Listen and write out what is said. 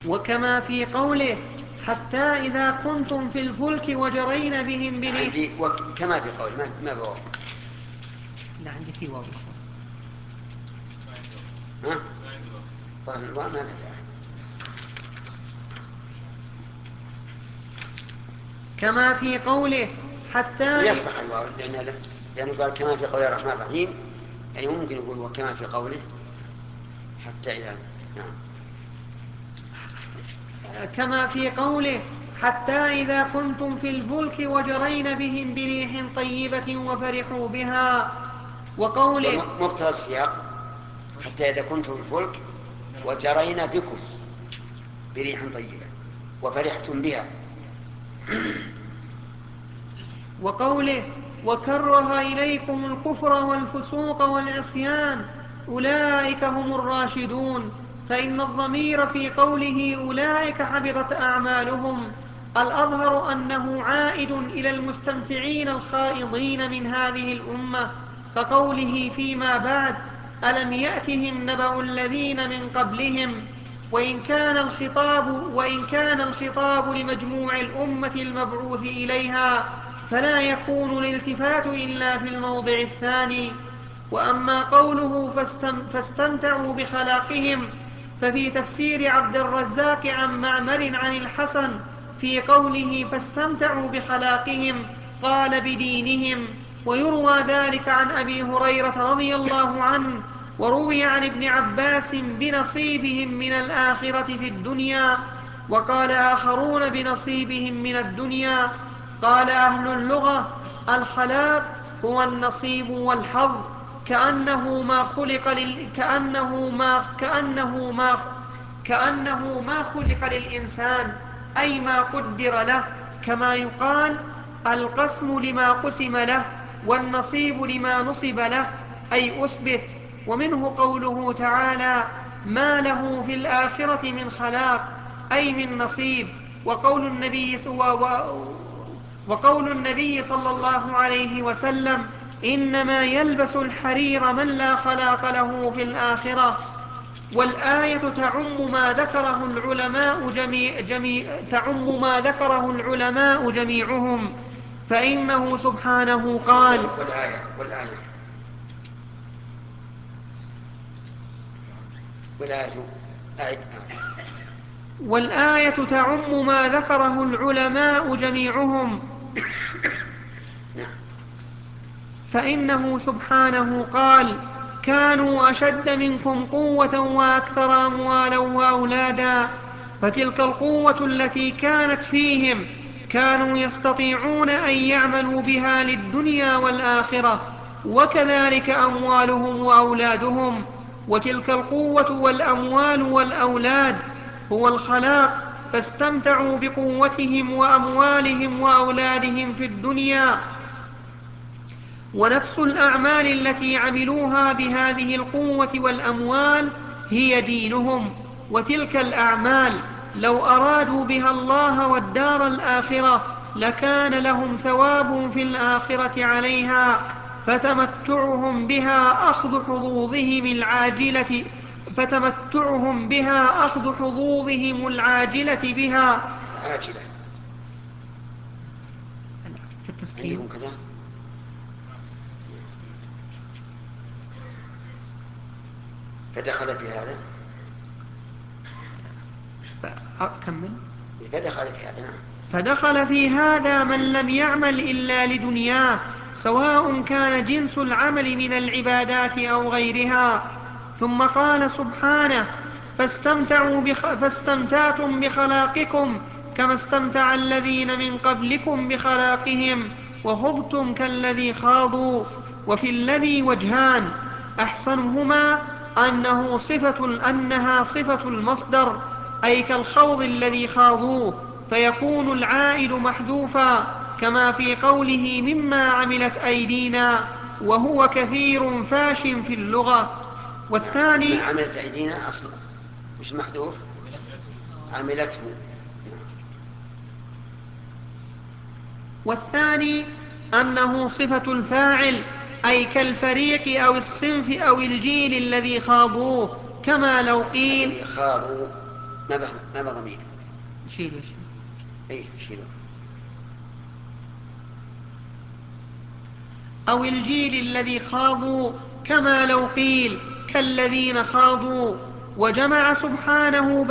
وكما في قوله حتى إذا كنتم في الفلك وجرين بهم بريح. عندي كما في قول ما بواو. لا عندي في واو. ها؟ طيب الواو ما ندري. كما في قوله حتى يصح الواو لأنه قال كما في قول الرحمن الرحيم، يعني ممكن يقول وكما في قوله حتى إذا. نعم. كما في قوله حتى إذا كنتم في الفلك وجرين بهم بريح طيبة وفرحوا بها. وقوله مقتضى السياق حتى إذا كنتم في الفلك وجرينا بكم بريح طيبة وفرحتم بها. وقوله وكره إليكم الكفر والفسوق والعصيان أولئك هم الراشدون، فإن الضمير في قوله أولئك حبطت أعمالهم الأظهر أنه عائد إلى المستمتعين الخائضين من هذه الأمة، كقوله فيما بعد ألم يأتهم نبأ الذين من قبلهم. وإن كان الخطاب لمجموع الأمة المبعوث إليها فلا يكون الالتفات إلا في الموضع الثاني. وأما قوله فاستمتعوا بخلاقهم ففي تفسير عبد الرزاق عن معمر عن الحسن في قوله فاستمتعوا بخلاقهم قال بدينهم، ويروى ذلك عن أبي هريرة رضي الله عنه، وروي عن ابن عباس بنصيبهم من الآخرة في الدنيا. وقال آخرون بنصيبهم من الدنيا. قال أهل اللغة الخلاق هو النصيب والحظ، كأنه ما خلق للإنسان، أي ما قدر له، كما يقال القسم لما قسم له والنصيب لما نصب له، أي أثبت. ومنه قوله تعالى ما له في الآخرة من خلاق، أي من نصيب. وقول النبي صلى الله عليه وسلم إنما يلبس الحرير من لا خلاق له في الآخرة. والآية تعم ما ذكره العلماء جميعهم، فإنه سبحانه قال والآية تعم ما ذكره العلماء جميعهم، فإنه سبحانه قال كانوا أشد منكم قوة وأكثر أموالا وأولادا، فتلك القوة التي كانت فيهم كانوا يستطيعون أن يعملوا بها للدنيا والآخرة، وكذلك أموالهم وأولادهم. وتلك القوة والأموال والأولاد هو الخلاق، فاستمتعوا بقوتهم وأموالهم وأولادهم في الدنيا. ونفس الأعمال التي عملوها بهذه القوة والأموال هي دينهم. وتلك الأعمال لو أرادوا بها الله والدار الآخرة لكان لهم ثواب في الآخرة عليها، فتمتعهم بها أخذ حظوظهم العاجلة بها. في التسكين فدخل في هذا فدخل في هذا من لم يعمل إلا لدنياه، سواء كان جنس العمل من العبادات أو غيرها. ثم قال سبحانه فاستمتعتم بخلاقكم كما استمتع الذين من قبلكم بخلاقهم وخضتم كالذي خاضوا. وفي الذي وجهان، أحسنهما أنها صفة المصدر، أي كالخوض الذي خاضوه، فيكون العائد محذوفا كما في قوله مما عملت أيدينا، وهو كثير فاش في اللغة. والثاني مما عملت أيدينا أصلا مش محذوف، عملته. والثاني أنه صفة الفاعل، أي كالفريق أو الصنف أو الجيل الذي خاضوه، كما لو قيل ما ضمير. شيل يا شيخ. اي شيله. أو الجيل الذي خاضوا، كما لو قيل كالذين خاضوا، وجمع سبحانه